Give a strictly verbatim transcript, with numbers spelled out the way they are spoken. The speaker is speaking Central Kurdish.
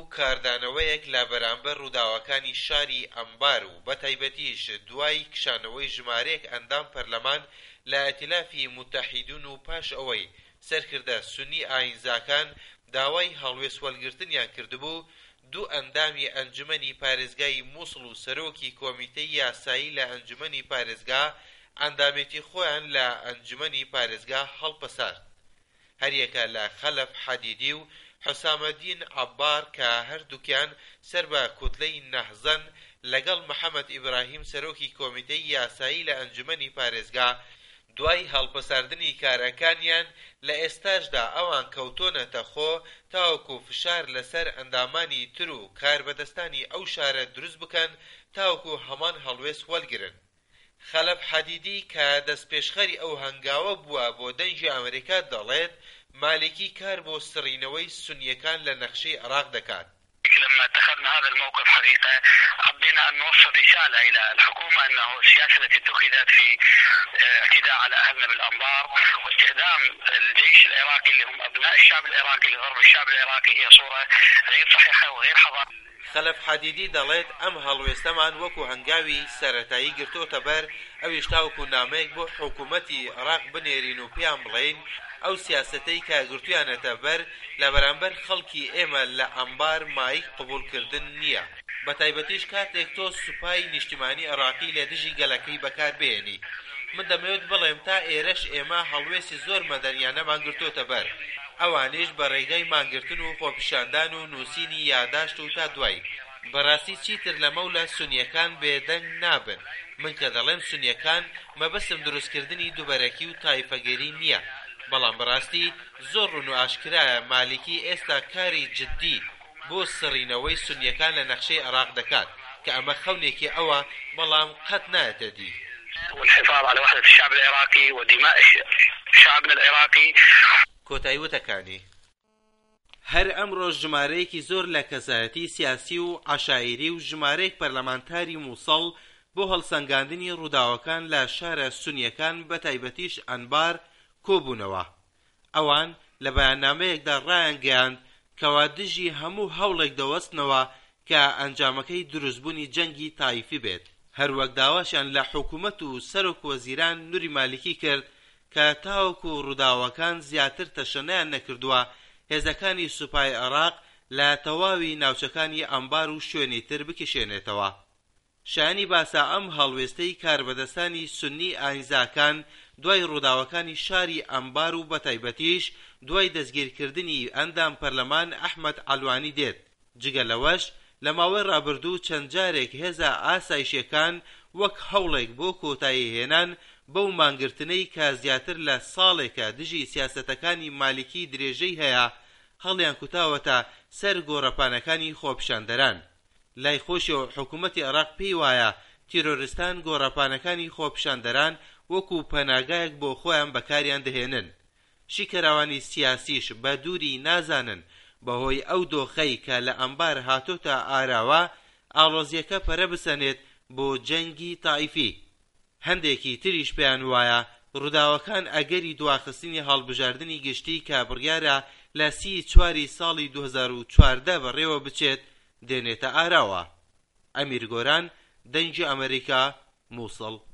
کاردانەوەیەک لە بەرامبەر ڕووداوەکانی شاری ئەمبار و بەتایبەتیش دوای کشانەوەی ژمارەیەک ئەندام پەرلەمان لە ئەتیلافی متحیدون و پاش ئەوەی سەرکردە سونی ئاینزاکان داوای هەڵوێست وەرگرتنیان کردبوو، دوو ئەندامی ئەنجومەنی پارێزگای مووسڵ و سەرۆکی کۆمیتەی یاسایی لە ئەنجومەنی پارێزگا ئەندامێتی خۆیان لە ئەنجومەنی پارێزگا هەڵپەسارد. هەریەکە لە خەلەف حەدیدی و حوسامەدین عەبار کە هەردووکیان سەر بە کوتلەی نەهزەن لەگەڵ محەممەد ئیبراهیم سەرۆکی کۆمیتەی یاسایی لە ئەنجومەنی پارێزگا دوای هەڵپەساردنی کارەکانیان لە ئێستاشدا ئەوان کەوتۆنەتە خۆ تاوەکو فشار لەسەر ئەندامانی تر و کاربەدەستانی ئەو شارە دروست بکەن تاوەکو هەمان هەڵوێست وەرگرن. خەلەف حەدیدی کە دەستپێشخەری ئەو هەنگاوە بووە بۆ دەنجی ئەمریکا دەڵێت مالکی کار بۆ سڕینەوەی سونیەکان لە نەخشەی عێراق دەکات. لما اتخذنا هذا الموقف حقيقة حبينا أن نوصل رسالة إلى الحكومة أنه السياسة التي اتخذت في اعتداء على أهلنا بالأنبار واستخدام الجيش العراقي اللي هم أبناء الشعب العراقي لضرب الشعب العراقي هي صورة غير صحيحة وغير حضارية. خەلەف حەدیدی دەڵێت ئەم هەڵوێستەمان وەکو هەنگاوی سەرەتایی گرتۆتە بەر ئەویش تاوەکو نامەیەک بۆ حکوومەتی عێراق بنێرین و پێیان بڵێین ئەو سیاسەتەی کە گرتویانەتە بەر لە بەرامبەر خەڵکی ئێمە لە ئەمبار مایک قبولکردن نییە، بەتایبەتیش کاتێک تۆ سوپای نیشتیمانی عێراقی لە دژی گەلەکەی بەکاربێنی. من دەمەوێت بڵێم تا ئێرەش ئێمە هەڵوێستی زۆر مەدەنیانەمان گرتۆتە بەر، ئەوانیش بە ڕێگەی مانگرتن و خۆپیشاندان و نووسینی یاداشت و تا دوای. بەڕاستی چیتر لەمە و لە سونیەکان بێدەنگ نابن. من کە دەڵێم سونیەکان مەبەستم دروستکردنی دووبەرەکی و تایفەگەری نییە، بەڵام بەڕاستی زۆر ڕون و ئاشکرایە مالکی ئێستا کاری جددی بۆ سڕینەوەی سونیەکان لە نەخشەی عێراق دەکات کە ئەمە خەونێکی ئەوە، بەڵام قەت نایەتە دی. والحفاظ على وحدة الشعب العراقي ودماء شعبنا العراقي. کۆتایی وتەکانی هەر ئەمڕۆ ژمارەیەکی زۆر لە کەسایەتی سیاسی و عەشایری و ژمارەیەک پەرلەمانتاری مووسڵ بۆ هەڵسەنگاندنی ڕووداوەکان لە شارە سونیەکان بەتایبەتیش ئەنبار کۆبوونەوە. ئەوان لە بەیاننامەیەکدا ڕایانگەیاند کەوا دژی هەموو هەوڵێک دەوەستنەوە کە ئەنجامەکەی دروستبوونی جەنگی تایفی بێت. هەروەک داواشیان لە حکوومەت و سەرۆک وەزیران نوری مالکی کرد کە تاوەکو ڕووداوەکان زیاتر تەشەنەیان نەکردووە هێزەکانی سوپای عێراق لە تەواوی ناوچەکانی ئەمبار و شوێنی تر بکشێنێتەوە. شایانی باسا ئەم هەڵوێستەی کاربەدەستانی سونی ئاینزاکان دوای ڕووداوەکانی شاری ئەمبار و بەتایبەتیش دوای دەستگیرکردنی ئەندام پەرلەمان ئەحمەد عەلوانی دێت. جگە لەوەش لە ماوەی ڕابردوو چەند جارێک هێزە ئاسایشیەکان وەک هەوڵێک بۆ کۆتایی هێنان بەو مانگرتنەی کە زیاتر لە ساڵێکە دژی سیاسەتەکانی مالکی درێژەی هەیە هەڵیان کوتاوەتە سەر گۆڕەپانەکانی خۆپیشاندەران. لای خۆشیەوە حکوومەتی عێراق پێی وایە تیرۆریستان گۆڕەپانەکانی خۆپیشاندەران وەکو پەناگایەک بۆ خۆیان بەکاریان دەهێنن. شیکەراوانی سیاسیش بە دووری نازانن بەهۆی ئەو دۆخەی کە لە ئەمبار هاتۆتە ئاراوە ئاڵۆزیەکە پەرە بسەنێت بۆ جەنگی تایفی. هەندێکی تریش پێیان وایە ڕووداوەکان ئەگەری دواخستنی هەڵبژاردننی گشتی کە بڕیارە لە سی چواری ساڵی دوو هەزار و چواردە بەڕێوە بچێت دێنێتە ئاراوە. ئەمیر گۆران، دەنجی ئەمریکا، مووسڵ.